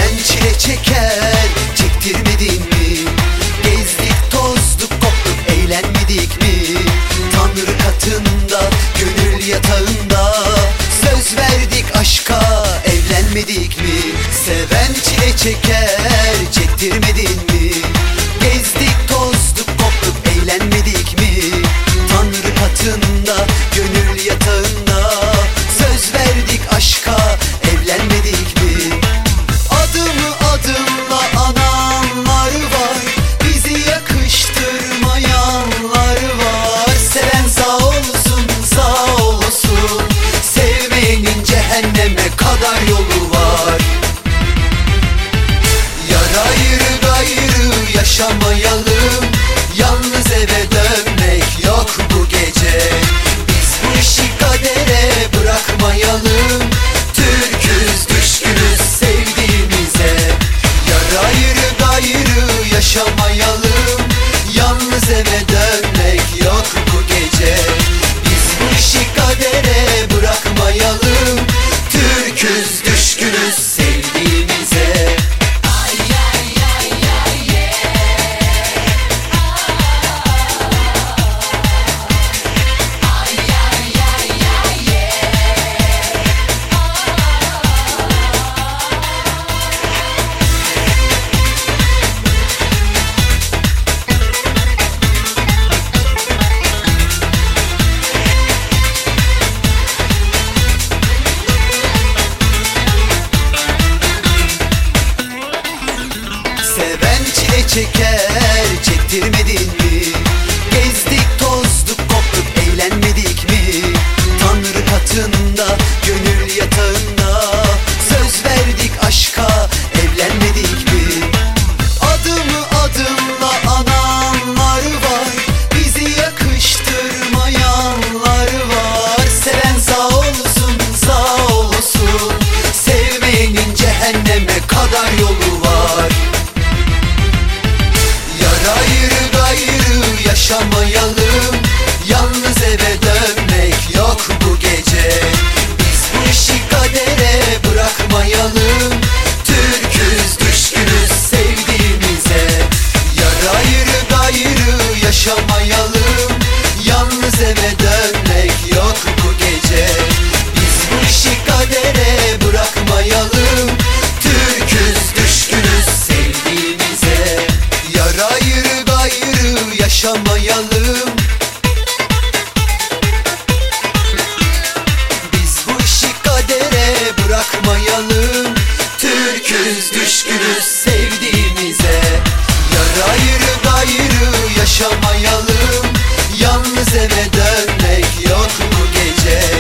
Seven çile çeker, çektirmedin mi? Gezdik tozduk koptuk, eğlenmedik mi? Tanrı katında, gönül yatağında söz verdik aşka, evlenmedik mi? Seven çile çeker, çektirmedin mi? Gezdik tozduk koptuk, eğlenmedik mi? Tanrı katında, gönül yatağında söz verdik aşka, evlenmedik mi? Adımı adımla ananlar var, bizi yakıştırmayanlar var. Seven sağ olsun, sağ olsun, sevmeyenin cehenneme kadar yolu var. Yar ayrı gayrı yaşamayalım, yalnız eve dönmek yok bu gece. Biz bu işi kadere bırakmayalım, Türküz düşkünüz sevdiğimize. Yar ayrı gayrı yaşamayalım, yalnız eve dönmek yok bu gece. Biz bu işi kadere bırakmayalım, Türküz düşkünüz sevdiğimize. Seven çile çeker, çektirmedin mi? Gezdik tozduk koptuk, eğlenmedik mi? Tanrı katında, gönül yatağında söz verdik aşka, evlenmedik mi? Adımı adımla ananlar var, bizi yakıştırmayanlar var. Seven sağ olsun, sağ olsun, sevmeyenin cehenneme kadar yolu var. Yar ayrı gayrı yaşamayalım, yalnız eve dönmek yok bu gece. Biz bu işi kadere bırakmayalım, Türküz düşkünüz sevdiğimize. Yar ayrı gayrı yaşamayalım, yalnız eve dönmek yok bu gece. Biz bu işi kadere bırakmayalım, Türküz düşkünüz sevdiğimize. Yar ayrı gayrı yaşamayalım, biz bu işi kadere bırakmayalım, Türküz düşkünüz sevdiğimize. Yar ayrı gayrı yaşamayalım, yalnız eve dönmek yok bu gece.